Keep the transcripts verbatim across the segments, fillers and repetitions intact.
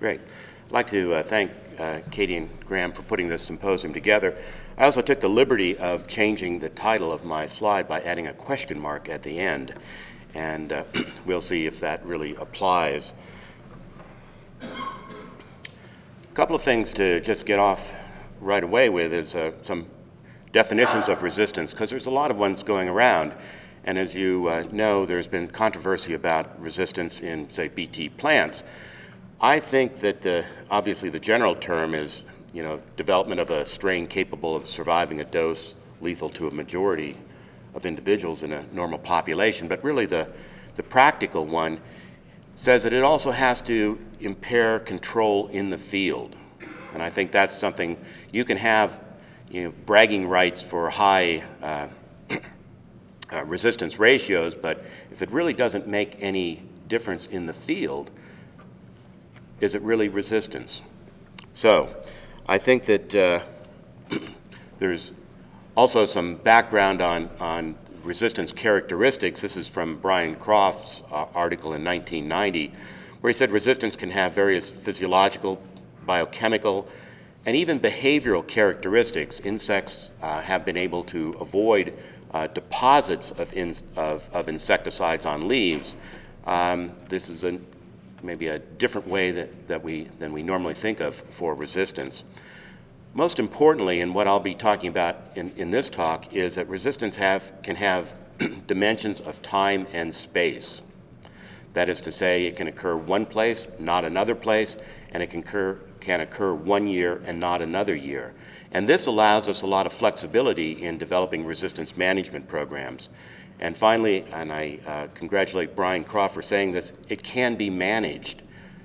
Great. I'd like to uh, thank uh, Katie and Graham for putting this symposium together. I also took the liberty of changing the title of my slide by adding a question mark at the end, and uh, we'll see if that really applies. A couple of things to just get off right away with is uh, some definitions of resistance, because there's a lot of ones going around. And as you uh, know, there's been controversy about resistance in, say, B T plants. I think that the, obviously the general term is, you know, development of a strain capable of surviving a dose lethal to a majority of individuals in a normal population. But really the, the practical one says that it also has to impair control in the field. And I think that's something you can have, you know, bragging rights for high uh, uh, resistance ratios, but if it really doesn't make any difference in the field, is it really resistance? So I think that uh, there's also some background on, on resistance characteristics. This is from Brian Croft's uh, article in nineteen ninety, where he said resistance can have various physiological, biochemical, and even behavioral characteristics. Insects uh, have been able to avoid uh, deposits of, in, of, of insecticides on leaves. Um, this is a maybe a different way that, that we, than we normally think of for resistance. Most importantly, and what I'll be talking about in, in this talk, is that resistance have, can have dimensions of time and space. That is to say, it can occur one place, not another place, and it can occur, can occur one year and not another year. And this allows us a lot of flexibility in developing resistance management programs. And finally, and I uh, congratulate Brian Croft for saying this, it can be managed.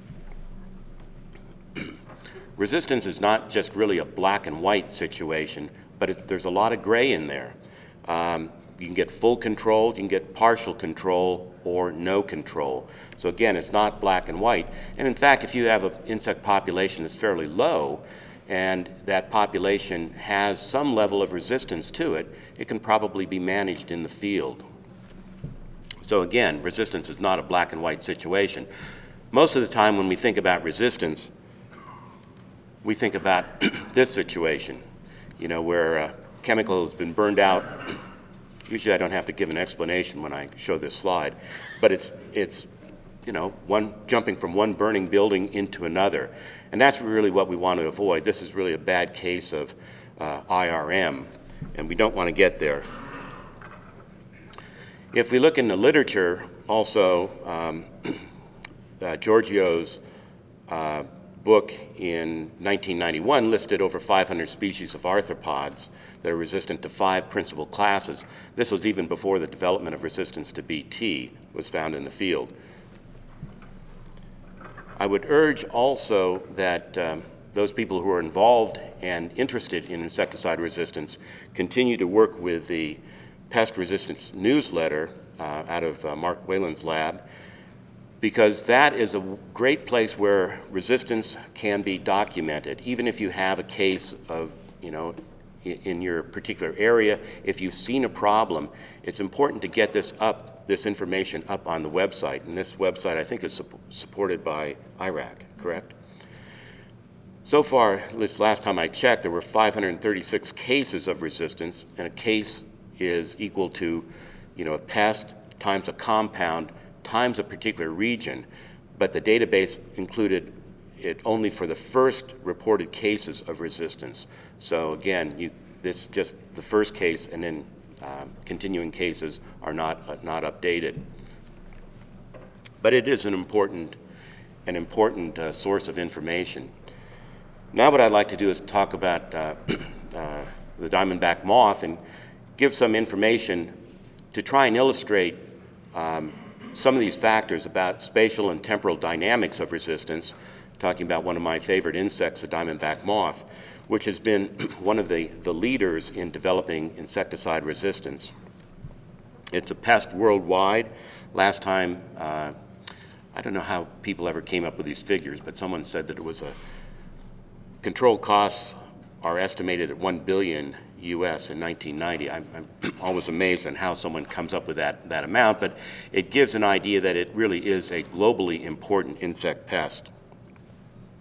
Resistance is not just really a black and white situation, but it's, there's a lot of gray in there. Um, you can get full control, you can get partial control, or no control. So again, it's not black and white. And in fact, if you have an insect population that's fairly low, and that population has some level of resistance to it, it can probably be managed in the field. So again, resistance is not a black and white situation. Most of the time when we think about resistance, we think about this situation, you know, where a chemical has been burned out. Usually I don't have to give an explanation when I show this slide, but it's, it's you know, one jumping from one burning building into another. And that's really what we want to avoid. This is really a bad case of uh, I R M, and we don't want to get there. If we look in the literature, also, um, uh, Giorgio's uh, book in nineteen ninety-one listed over five hundred species of arthropods that are resistant to five principal classes. This was even before the development of resistance to B T was found in the field. I would urge also that um, those people who are involved and interested in insecticide resistance continue to work with the Pest Resistance newsletter uh, out of uh, Mark Whalen's lab, because that is a great place where resistance can be documented. Even if you have a case of, you know, in your particular area, if you've seen a problem, it's important to get this up, this information up on the website. And this website, I think, is su supported by I R A C, correct? So far, this last time I checked, there were five hundred thirty-six cases of resistance, and a case is equal to, you know, a pest times a compound times a particular region, but the database included it only for the first reported cases of resistance. So again, you, this just the first case, and then um, continuing cases are not uh, not updated. But it is an important an important uh, source of information. Now, what I'd like to do is talk about uh, uh, the diamondback moth and give some information to try and illustrate um, some of these factors about spatial and temporal dynamics of resistance, talking about one of my favorite insects, the diamondback moth, which has been one of the, the leaders in developing insecticide resistance. It's a pest worldwide. Last time, uh, I don't know how people ever came up with these figures, but someone said that it was a control costs are estimated at one billion U S in nineteen ninety. I'm, I'm always amazed on how someone comes up with that, that amount, but it gives an idea that it really is a globally important insect pest.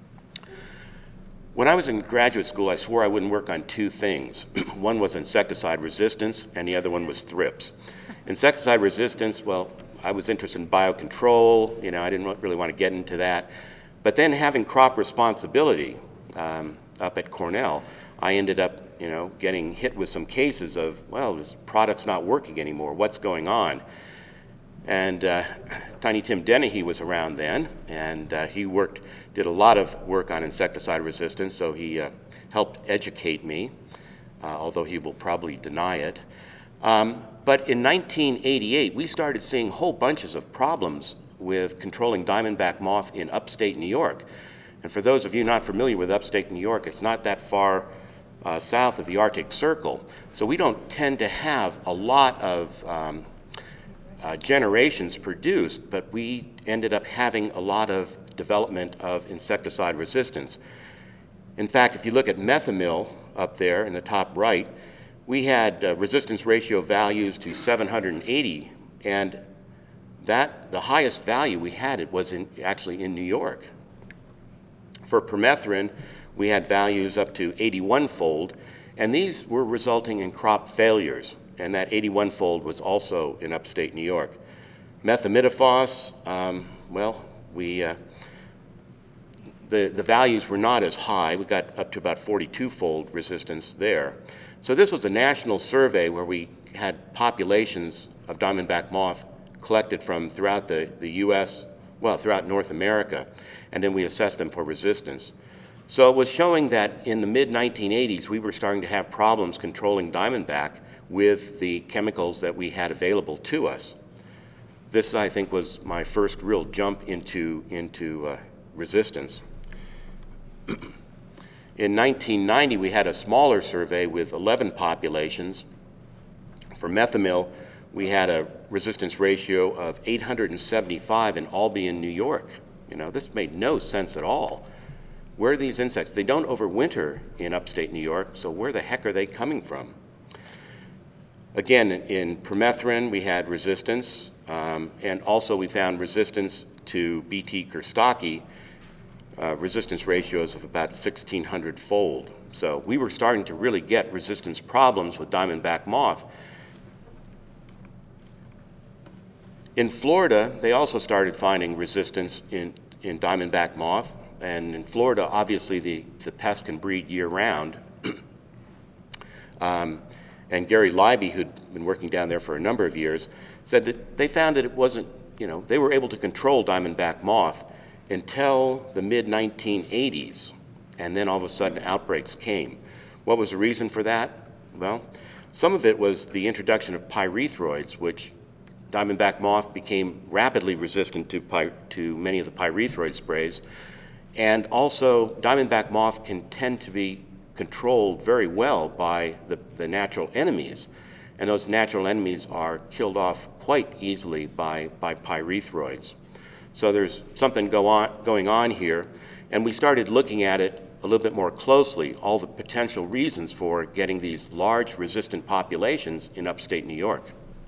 When I was in graduate school, I swore I wouldn't work on two things. One was insecticide resistance, and the other one was thrips. Insecticide resistance, well, I was interested in biocontrol. You know, I didn't really want to get into that. But then having crop responsibility um, up at Cornell, I ended up, you know, getting hit with some cases of, well, this product's not working anymore. What's going on? And uh, Tiny Tim Dennehy was around then, and uh, he worked, did a lot of work on insecticide resistance, so he uh, helped educate me, uh, although he will probably deny it. Um, but in nineteen eighty-eight, we started seeing whole bunches of problems with controlling diamondback moth in upstate New York. And for those of you not familiar with upstate New York, it's not that far uh, south of the Arctic Circle, so we don't tend to have a lot of um, Uh, generations produced, but we ended up having a lot of development of insecticide resistance. In fact, if you look at Methomyl up there in the top right, we had uh, resistance ratio values to seven hundred eighty, and that the highest value we had it was in, actually in New York. For permethrin, we had values up to eighty-one fold, and these were resulting in crop failures. And that eighty-one fold was also in upstate New York. Methimidofos, um, well, we, uh, the, the values were not as high. We got up to about forty-two fold resistance there. So this was a national survey where we had populations of diamondback moth collected from throughout the, the U S, well, throughout North America, and then we assessed them for resistance. So it was showing that in the mid nineteen eighties, we were starting to have problems controlling diamondback with the chemicals that we had available to us. This, I think, was my first real jump into, into uh, resistance. In nineteen ninety, we had a smaller survey with eleven populations. For Methomyl, we had a resistance ratio of eight hundred seventy-five in Albany, New York. You know, this made no sense at all. Where are these insects? They don't overwinter in upstate New York, so where the heck are they coming from? Again, in permethrin, we had resistance, um, and also we found resistance to B T Kostaki, uh, resistance ratios of about sixteen hundred fold. So we were starting to really get resistance problems with diamondback moth. In Florida, they also started finding resistance in, in diamondback moth, and in Florida, obviously, the, the pest can breed year-round. um, And Gary Leiby, who'd been working down there for a number of years, said that they found that it wasn't, you know, they were able to control diamondback moth until the mid nineteen eighties, and then all of a sudden outbreaks came. What was the reason for that? Well, some of it was the introduction of pyrethroids, which diamondback moth became rapidly resistant to, py to many of the pyrethroid sprays, and also diamondback moth can tend to be controlled very well by the, the natural enemies. And those natural enemies are killed off quite easily by, by pyrethroids. So there's something go on, going on here, and we started looking at it a little bit more closely, all the potential reasons for getting these large resistant populations in upstate New York.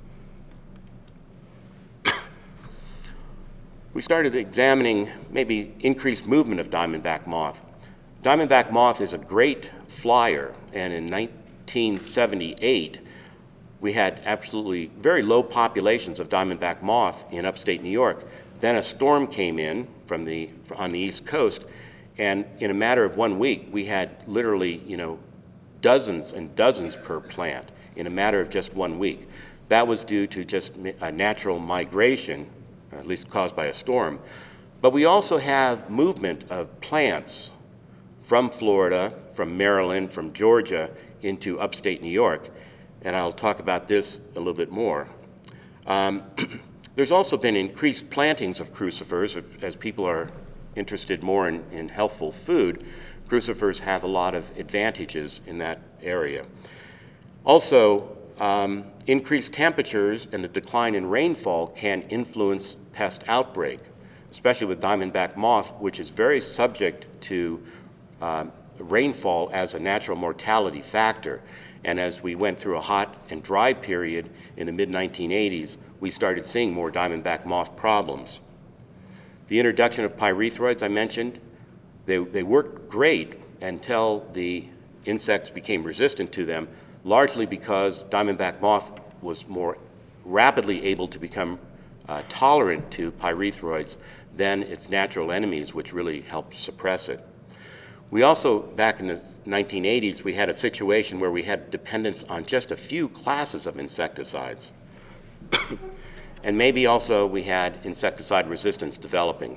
We started examining maybe increased movement of diamondback moth. Diamondback moth is a great flyer, and in nineteen seventy-eight, we had absolutely very low populations of diamondback moth in upstate New York. Then a storm came in from the, on the East Coast, and in a matter of one week, we had literally, you know, dozens and dozens per plant in a matter of just one week. That was due to just a natural migration, or at least caused by a storm. But we also have movement of plants from Florida, from Maryland, from Georgia, into upstate New York. And I'll talk about this a little bit more. Um, there's also been increased plantings of crucifers. As people are interested more in, in healthful food, crucifers have a lot of advantages in that area. Also, um, increased temperatures and the decline in rainfall can influence pest outbreak, especially with diamondback moth, which is very subject to Um, rainfall as a natural mortality factor. And as we went through a hot and dry period in the mid nineteen eighties, we started seeing more diamondback moth problems. The introduction of pyrethroids I mentioned, they, they worked great until the insects became resistant to them, largely because diamondback moth was more rapidly able to become uh, tolerant to pyrethroids than its natural enemies, which really helped suppress it. We also, back in the nineteen eighties, we had a situation where we had dependence on just a few classes of insecticides. And maybe also we had insecticide resistance developing.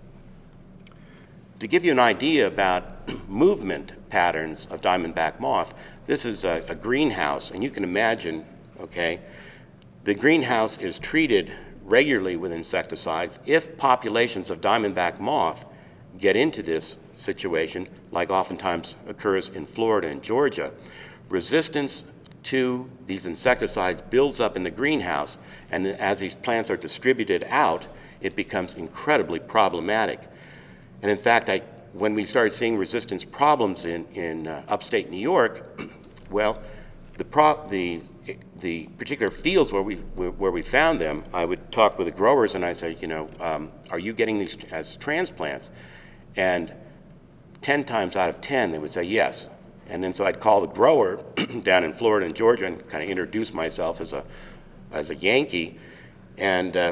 To give you an idea about movement patterns of diamondback moth, this is a, a greenhouse, and you can imagine, okay, the greenhouse is treated regularly with insecticides. If populations of diamondback moth get into this situation, like oftentimes occurs in Florida and Georgia, resistance to these insecticides builds up in the greenhouse, and as these plants are distributed out, it becomes incredibly problematic. And in fact, I, when we started seeing resistance problems in, in uh, upstate New York, well, the, pro the, the particular fields where we, where we found them, I would talk with the growers and I say, you know, um, are you getting these as transplants? And ten times out of ten, they would say yes. And then so I'd call the grower down in Florida and Georgia and kind of introduce myself as a, as a Yankee. And uh,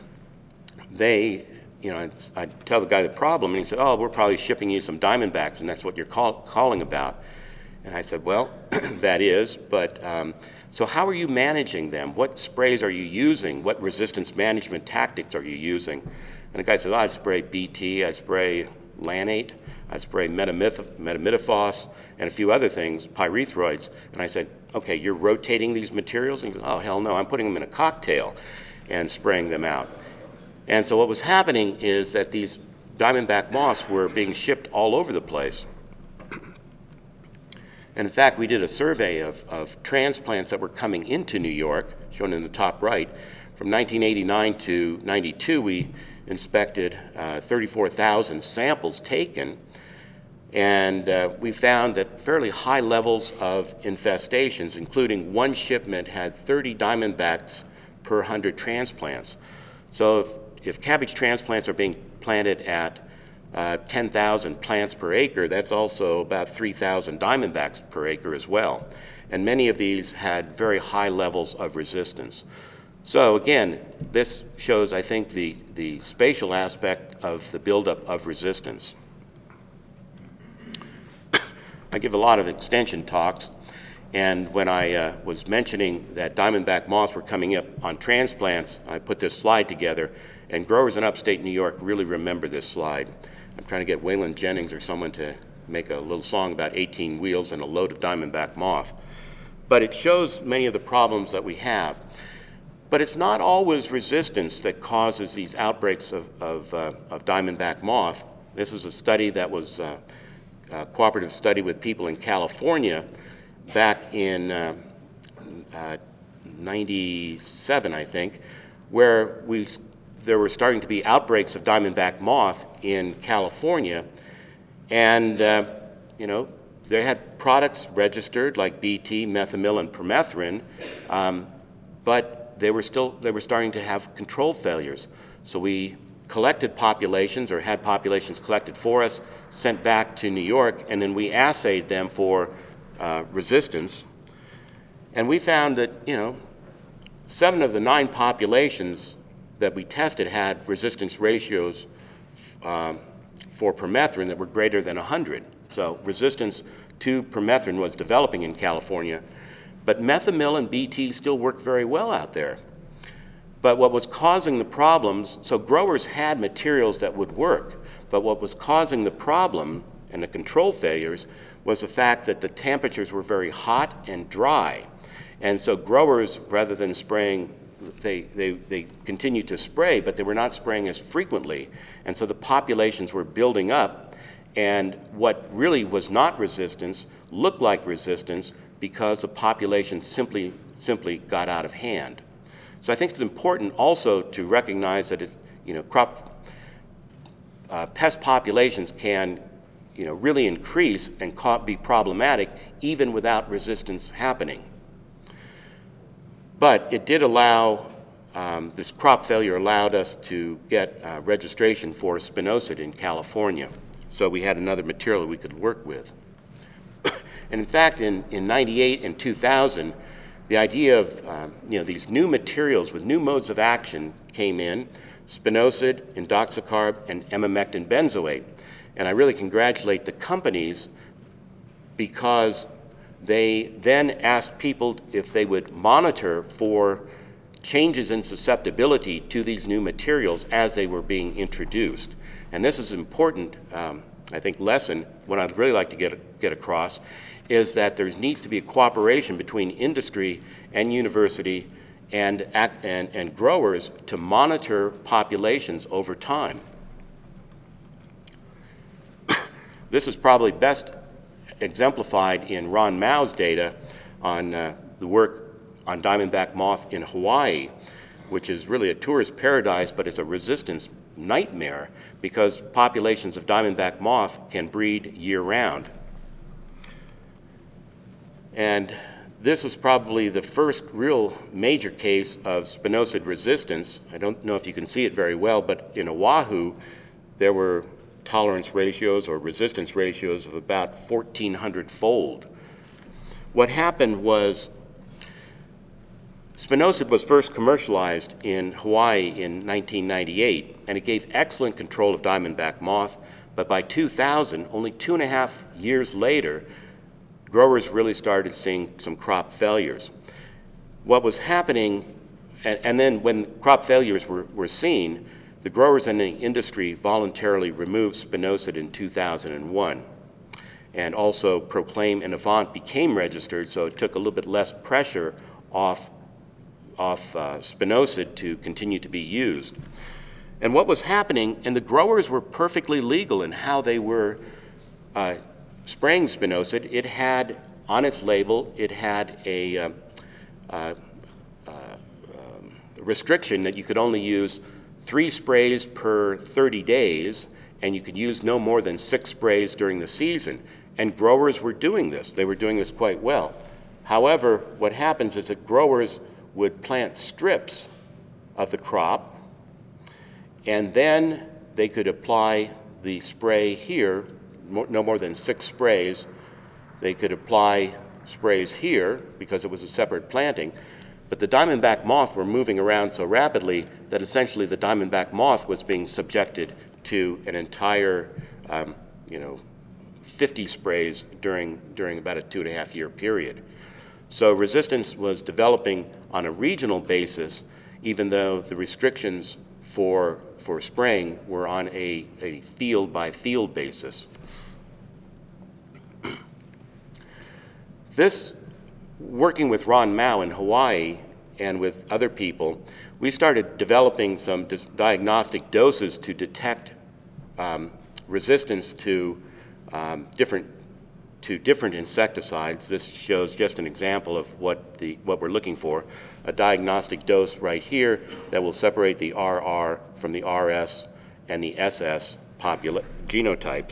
they, you know, I'd, I'd tell the guy the problem, and he said, oh, we're probably shipping you some diamondbacks, and that's what you're call, calling about. And I said, well, that is, but um, so how are you managing them? What sprays are you using? What resistance management tactics are you using? And the guy said, oh, I spray B T, I spray Lanate, I spray metamidifos, and a few other things, pyrethroids. And I said, okay, you're rotating these materials? And he goes, oh, hell no, I'm putting them in a cocktail and spraying them out. And so what was happening is that these diamondback moths were being shipped all over the place. And in fact, we did a survey of, of transplants that were coming into New York, shown in the top right. From nineteen eighty-nine to ninety-two, we inspected uh, thirty-four thousand samples taken, and uh, we found that fairly high levels of infestations, including one shipment had thirty diamondbacks per one hundred transplants. So if, if cabbage transplants are being planted at uh, ten thousand plants per acre, that's also about three thousand diamondbacks per acre as well. And many of these had very high levels of resistance. So again, this shows, I think, the, the spatial aspect of the buildup of resistance. I give a lot of extension talks, and when I uh, was mentioning that diamondback moths were coming up on transplants, I put this slide together, and growers in upstate New York really remember this slide. I'm trying to get Waylon Jennings or someone to make a little song about eighteen wheels and a load of diamondback moth. But it shows many of the problems that we have. But it's not always resistance that causes these outbreaks of, of, uh, of diamondback moth. This is a study that was uh, a cooperative study with people in California back in uh, uh, ninety-seven, I think, where we, there were starting to be outbreaks of diamondback moth in California. And, uh, you know, they had products registered like B T, methomyl, and permethrin, um, but they were still, they were starting to have control failures. So we collected populations, or had populations collected for us, sent back to New York, and then we assayed them for uh, resistance. And we found that, you know, seven of the nine populations that we tested had resistance ratios um, for permethrin that were greater than one hundred. So resistance to permethrin was developing in California. But methomyl and B T still worked very well out there. But what was causing the problems, so growers had materials that would work, but what was causing the problem and the control failures was the fact that the temperatures were very hot and dry. And so growers, rather than spraying, they, they, they continued to spray, but they were not spraying as frequently. And so the populations were building up, and what really was not resistance looked like resistance, because the population simply, simply got out of hand. So I think it's important also to recognize that it's, you know, crop, uh, pest populations can, you know, really increase and be problematic even without resistance happening. But it did allow, um, this crop failure allowed us to get uh, registration for spinosad in California. so we had another material that we could work with. And in fact, in, in ninety-eight and two thousand, the idea of um, you know, these new materials with new modes of action came in: spinosad, indoxacarb, and emamectin benzoate. And I really congratulate the companies, because they then asked people if they would monitor for changes in susceptibility to these new materials as they were being introduced. And this is an important, um, I think, lesson. What I'd really like to get, get across is that there needs to be a cooperation between industry and university and, and, and growers to monitor populations over time. This is probably best exemplified in Ron Mao's data on uh, the work on diamondback moth in Hawaii, which is really a tourist paradise, but it's a resistance nightmare because populations of diamondback moth can breed year-round. And this was probably the first real major case of spinosad resistance. I don't know if you can see it very well, but in Oahu, there were tolerance ratios or resistance ratios of about fourteen hundred fold. What happened was spinosad was first commercialized in Hawaii in nineteen ninety-eight, and it gave excellent control of diamondback moth, but by two thousand, only two and a half years later, growers really started seeing some crop failures. What was happening, and, and then when crop failures were, were seen, the growers in the industry voluntarily removed spinosad in two thousand one. And also Proclaim and Avant became registered, so it took a little bit less pressure off, off uh, spinosad to continue to be used. And what was happening, and the growers were perfectly legal in how they were uh, spraying spinosad. It had, on its label, it had a uh, uh, uh, um, restriction that you could only use three sprays per thirty days, and you could use no more than six sprays during the season. And growers were doing this. They were doing this quite well. However, what happens is that growers would plant strips of the crop, and then they could apply the spray here, no more than six sprays. They could apply sprays here because it was a separate planting. But the diamondback moth were moving around so rapidly that essentially the diamondback moth was being subjected to an entire, um, you know, fifty sprays during, during about a two and a half year period. So resistance was developing on a regional basis, even though the restrictions for, for spraying were on a, a field by field basis. This, working with Ron Mao in Hawaii and with other people, we started developing some diagnostic doses to detect um, resistance to um, different to different insecticides. This shows just an example of what the what we're looking for. A diagnostic dose right here that will separate the R R from the R S and the S S genotypes.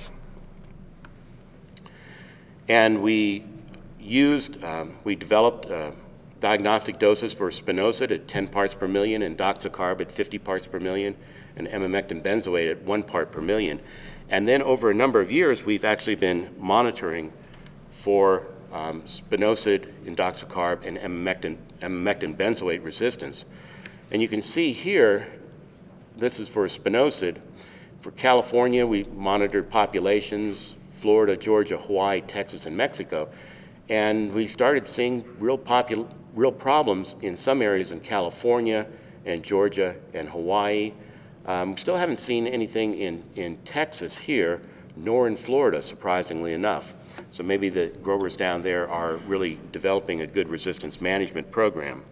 And we used, um, we developed uh, diagnostic doses for spinosad at ten parts per million, and indoxacarb at fifty parts per million, and emamectin benzoate at one part per million. And then over a number of years, we've actually been monitoring for um, spinosad, indoxacarb, and emamectin, emamectin benzoate resistance. And you can see here, this is for spinosad. For California, we monitored populations, Florida, Georgia, Hawaii, Texas, and Mexico. And we started seeing real, popul real problems in some areas in California and Georgia and Hawaii. Um, still haven't seen anything in, in Texas here, nor in Florida, surprisingly enough. So maybe the growers down there are really developing a good resistance management program.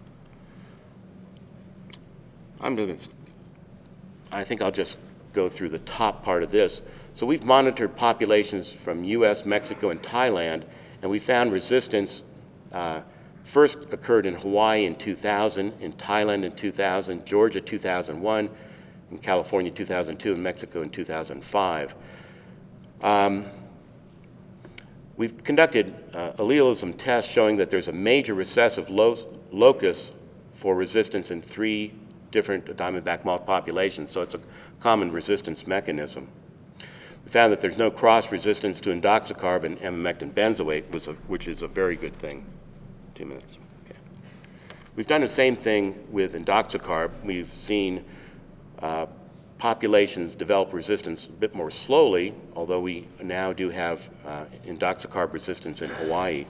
I'm gonna, I think I'll just go through the top part of this. So we've monitored populations from U S, Mexico, and Thailand, and we found resistance uh, first occurred in Hawaii in two thousand, in Thailand in two thousand, Georgia two thousand one, in California two thousand two, and Mexico in two thousand five. Um, we've conducted uh, allelism tests showing that there's a major recessive lo locus for resistance in three different diamondback moth populations, so it's a common resistance mechanism. We found that there's no cross-resistance to indoxacarb and emamectin benzoate, was a, which is a very good thing. Two minutes. Okay. We've done the same thing with indoxacarb. We've seen uh, populations develop resistance a bit more slowly, although we now do have uh, indoxacarb resistance in Hawaii.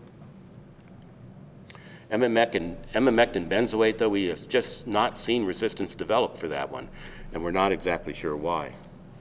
Emamectin, emamectin benzoate, though, we have just not seen resistance develop for that one, and we're not exactly sure why.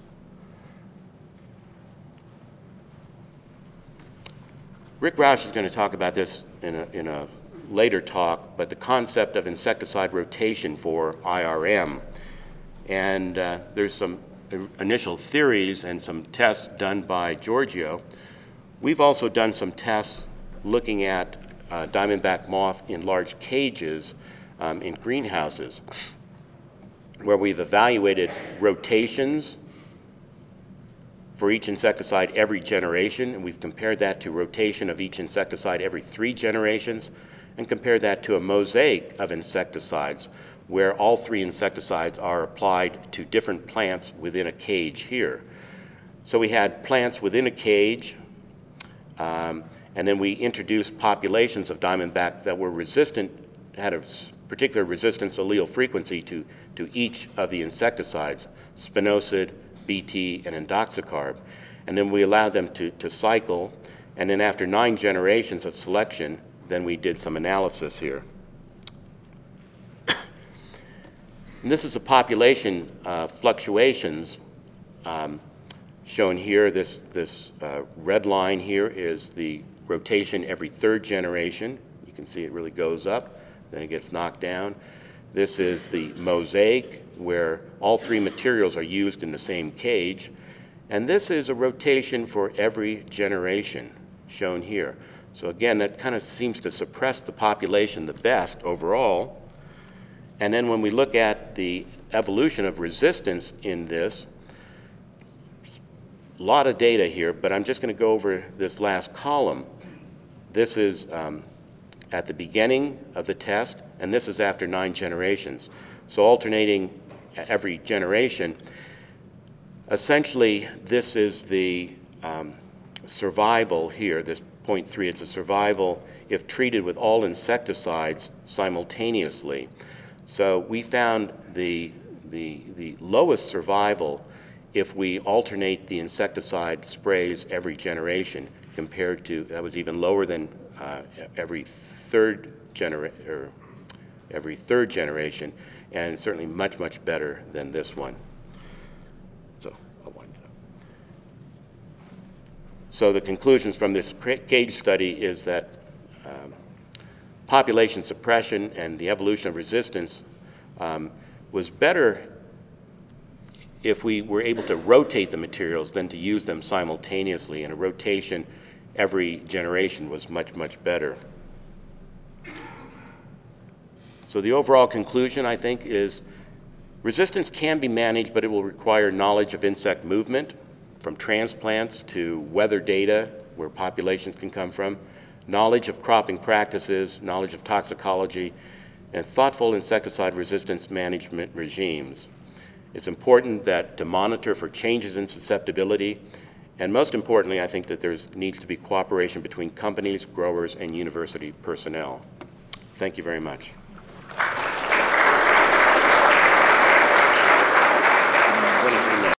Rick Roush is going to talk about this in a, in a later talk, but the concept of insecticide rotation for I R M. And uh, there's some initial theories and some tests done by Giorgio. We've also done some tests looking at uh, diamondback moth in large cages um, in greenhouses, where we've evaluated rotations for each insecticide every generation, and we've compared that to rotation of each insecticide every three generations, and compared that to a mosaic of insecticides, where all three insecticides are applied to different plants within a cage here. So we had plants within a cage, um, and then we introduced populations of diamondback that were resistant, had a particular resistance allele frequency to, to each of the insecticides, spinosad, B T, and indoxacarb. And then we allowed them to, to cycle, and then after nine generations of selection, then we did some analysis here. And this is the population uh, fluctuations um, shown here. This, this uh, red line here is the rotation every third generation. You can see it really goes up, then it gets knocked down. This is the mosaic, where all three materials are used in the same cage. And this is a rotation for every generation, shown here. So again, that kind of seems to suppress the population the best overall. And then when we look at the evolution of resistance in this, a lot of data here, but I'm just going to go over this last column. This is um, at the beginning of the test, and this is after nine generations. So alternating every generation, essentially this is the um, survival here, this point three, it's a survival if treated with all insecticides simultaneously. So we found the, the, the lowest survival if we alternate the insecticide sprays every generation, compared to, that was even lower than uh, every third genera or every third generation, and certainly much, much better than this one. So I'll wind it up. So the conclusions from this cage study is that um, population suppression and the evolution of resistance um, was better if we were able to rotate the materials than to use them simultaneously, and a rotation every generation was much, much better. So the overall conclusion, I think, is resistance can be managed, but it will require knowledge of insect movement, from transplants to weather data, where populations can come from, knowledge of cropping practices, knowledge of toxicology, and thoughtful insecticide resistance management regimes. It's important that to monitor for changes in susceptibility, and most importantly, I think that there needs to be cooperation between companies, growers, and university personnel. Thank you very much.